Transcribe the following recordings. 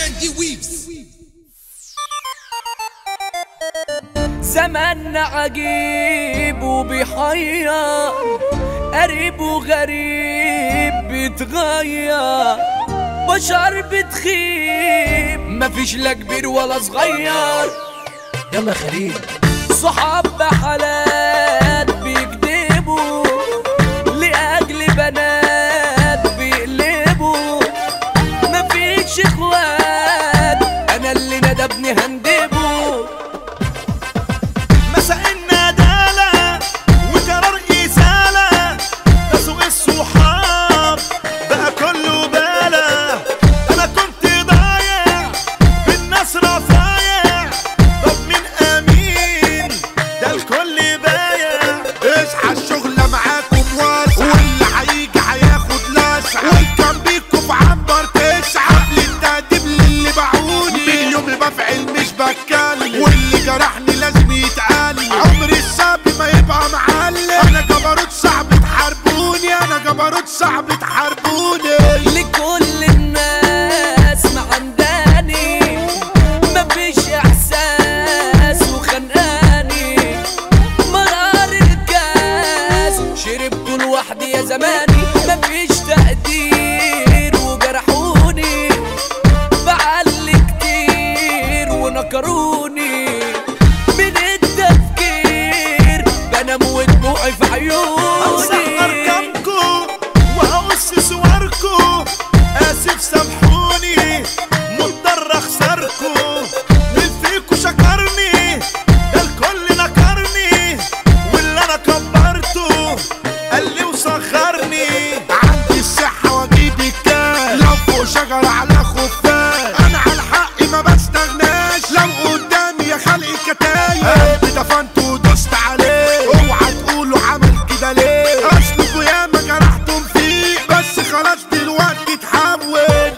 زماننا عجيب وبيحير، قريب وغريب بيتغير، بشر بتخيب مفيش لا كبير ولا صغير. يلا خليل صحاب بحالات بيكدبوا لأجل بنات بيقلبوا، مفيش اخوات انا اللي ندبني هندبه. مساء الندالة وقرار إزالة، ده سوق الصحاب بقى كله بالة. أنا كنت ضايع بالناس رفايع، طب مين أمين ده الكل بايع. اصحى الشغلة معاكم واسعة، واللي هيجي هياخد لسعة، والكان بيكم في عنبر تسعة. قبل التقديم للي باعوني من يومي بفعل مش بتكلم، واللي جرحني لازم يتعلم. عمري الصعب ما يبقى معلم، انا جبروت صعب تحاربوني، انا جبروت صعب تحاربوني. لكل الناس معنداني مفيش احساس وخنقاني، مرار الكاس شربته لوحدي يا زماني. مفيش تقدير وجرحوني، بعلي كتير ونكروني، من التفكير بنام ودموعي في عيوني. همسح أرقامكم وهقص صوركم، آسف سامحوني مضطر أخسركم. مين فيكم شكرني ده الكل نكرني، واللي أنا كبرته قال لي وسخرني. عندي الصحة واجيب الكاش، لو فوق شجرة على خفاش. انا على حقي ما بستغناش، لو قدامي يا خلق كتايب دفنت ودوست عليه. اوعى تقولوا عمل كده ليه، اصلكوا ياما جرحتم فيه، بس خلاص دلوقتي اتحول.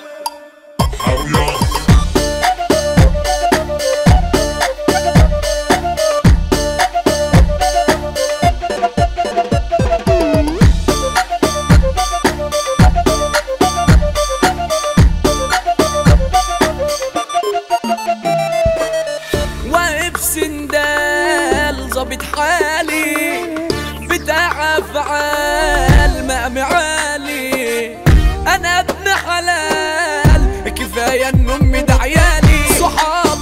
واقف سندال ظابط حالي، بتاع افعال مقام عالي. انا ابن حلال كفايه ان امي ده عيالي. صحاب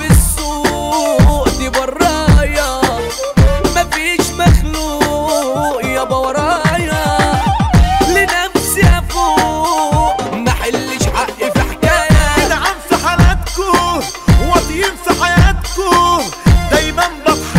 السوق دي برايا، مفيش مخلوق يابا ورايا. لنفسي افوق محلش حقي في حكايه. جدعان في حالاتكم واطيين في حياتكم، دايما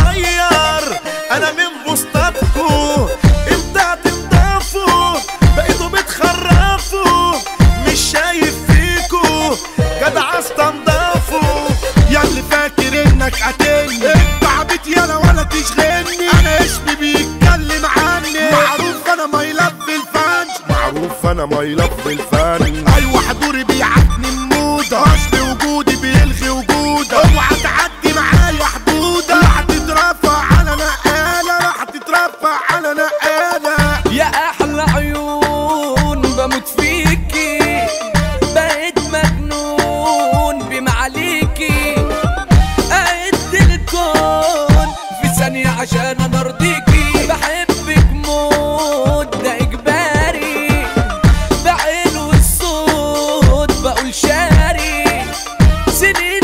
بتحير انا من بوسطاتكم. امتى هتنضافوا بقيتوا بتخرفوا، مش شايف فيكوا جدع استنضافوا. يا اللي فاكر انك قاتلني انت عبيط يالا ولا تشغلني، انا اسمي بيتكلم عني. معروف انا ماي لاف الفن، معروف انا ماي لاف الفن. ايوه حضوري بيعتني الموضة، اصل وجودي بيلغي وجودك. اوعى تعدي معايا حدودك، راح تترفع على نقالة، راح تترفع على نقالة. يا احلى عيون بموت فيكي، بقيت مجنون بمعاليكي. قعدت الكون في ثانية عشان انا ارضيكي. بحبك موت ده اجباري، بعين والصوت بقول شاري. سنين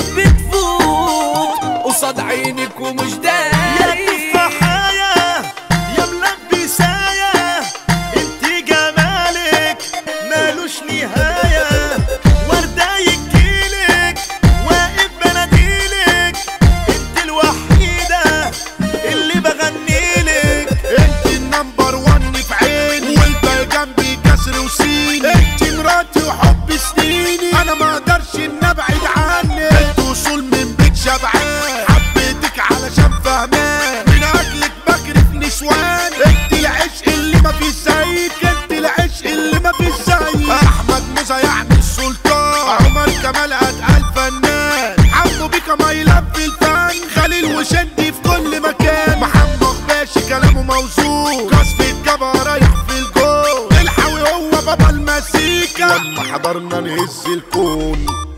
بتفوت قصاد عينك ومش يا داري. تفاحية يا ملبساية، انت جمالك مالوش نهاية. وردة يجيلك واقف بناديلك، انت الوحيدة اللي بغنيلك. انت النمبر 1 في عيني، والباقي جنبي كسر وسيني. انت مراتي وحب سنيني، انا ما اقدرش ان ابعد عنك. انت وصول من بيت شبعان، حبيتك علشان فهمان، من اجلك بكرف نسوان. انت العشق اللي ما فيش زيك، انت العشق اللي ما فيش زيك. احمد موزة يعني السلطان، عمر كمال اتقل فنان. عمو بيكا ماي لاف الفن، خليل وشندي في كل مكان. محمد غباشي كلامه موزون، قصف الجبهة رايح في الجول. الحاوي هو بابا المزيكا، لما حضرنا نهز الكون.